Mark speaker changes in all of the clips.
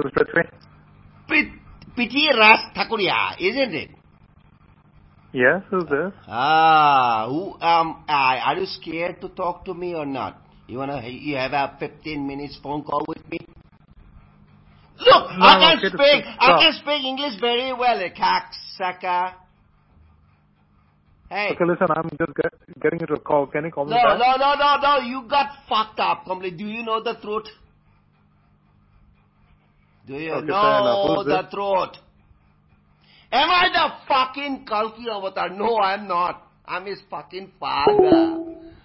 Speaker 1: this is Prithvi.
Speaker 2: Piti Raj Thakuria, isn't it?
Speaker 1: Yes, who's this?
Speaker 2: Are you scared to talk to me or not? You have a 15 minutes phone call with me? Look,
Speaker 1: No,
Speaker 2: I can speak English very well, Kaksaka. Hey.
Speaker 1: Okay, listen, I'm just getting into a call. Can you call me back?
Speaker 2: No, you got fucked up completely. Do you know the truth? Do you know the truth? Am I the fucking Kalki Avatar? No, I'm not. I'm his fucking father.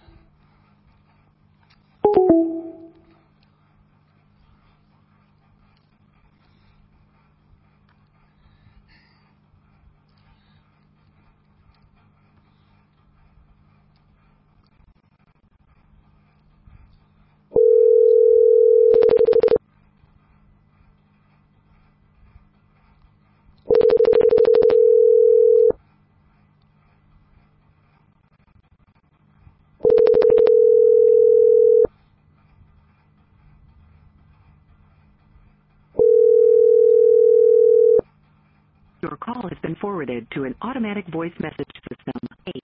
Speaker 3: Your call has been forwarded to an automatic voice message system.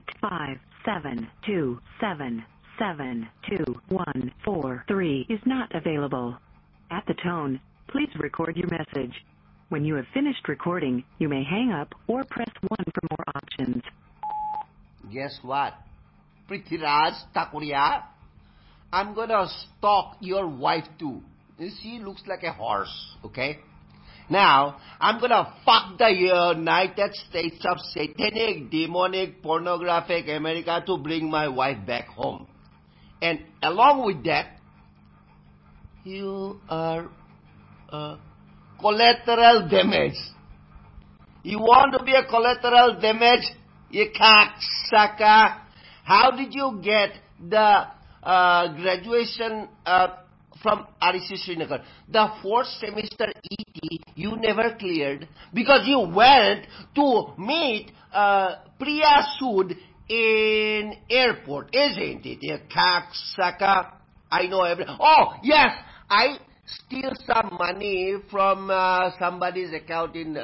Speaker 3: 857277214 is not available. At the tone, please record your message. When you have finished recording, you may hang up or press 1 for more options.
Speaker 2: Guess what? Prithviraj Thakuria, I'm gonna stalk your wife too. She looks like a horse, okay? Now, I'm gonna fuck the United States of satanic, demonic, pornographic America to bring my wife back home. And along with that, you are collateral damage. You want to be a collateral damage? You cocksucker. How did you get the graduation from REC Srinagar? The 4th semester ET you never cleared because you went to meet Priya Sood in airport, isn't it? You cocksucker. I know everything. Oh, yes, I steal some money from somebody's account in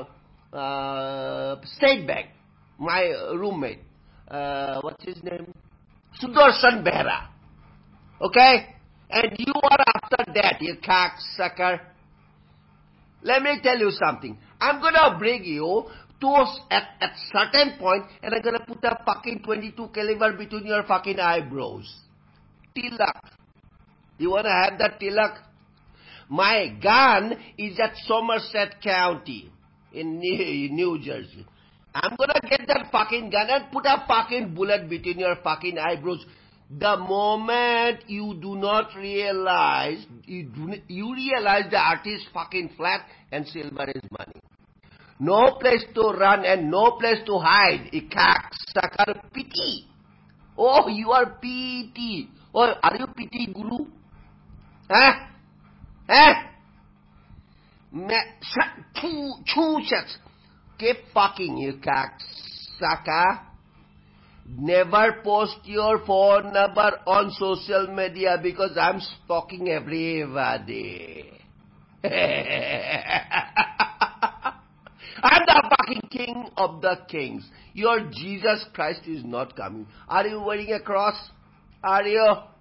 Speaker 2: State Bank. My roommate. What's his name? Sudarshan Behra. Okay? And you are after that, you cocksucker. Let me tell you something. I'm gonna bring you to at certain point, and I'm gonna put a fucking 22 caliber between your fucking eyebrows. Tilak. You wanna have that tilak? My gun is at Somerset County in New Jersey. I'm gonna get that fucking gun and put a fucking bullet between your fucking eyebrows. The moment you do not realize, you realize the earth is fucking flat and silver is money. No place to run and no place to hide. Sucker pity. Oh, you are PT. Oh, are you PT Guru? Huh? Huh? Two shots. Keep fucking, you cocksucker. Never post your phone number on social media because I'm stalking everybody. I'm the fucking king of the kings. Your Jesus Christ is not coming. Are you wearing a cross? Are you?